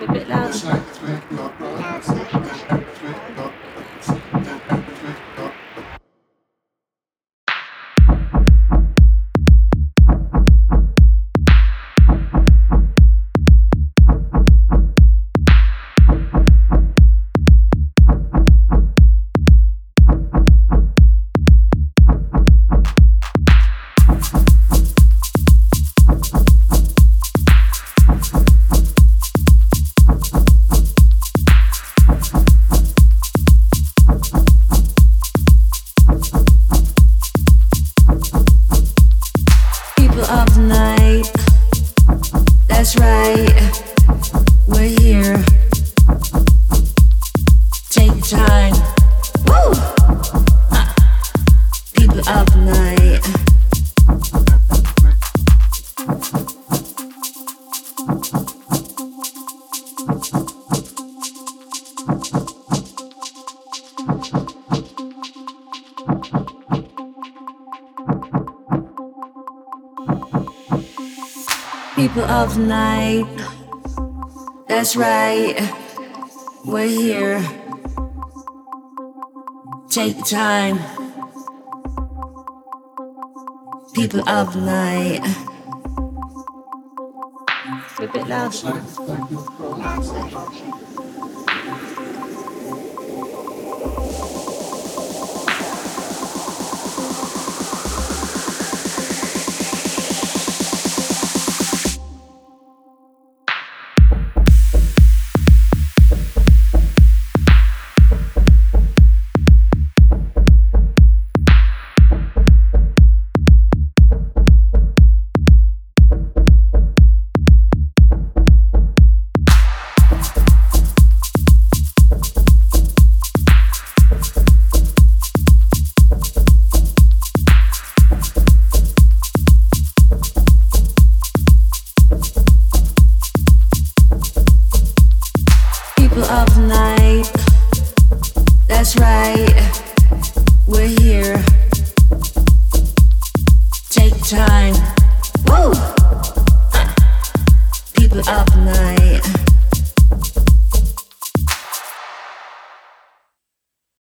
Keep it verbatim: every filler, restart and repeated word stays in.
A bit louder. Of the night, that's right, we're here. Take time, woo! Uh, people of the night. People of the night, that's right, we're here. Take time. People of the night. A bit louder. People of the night, that's right, we're here. Take time, woo! Uh, people of the night.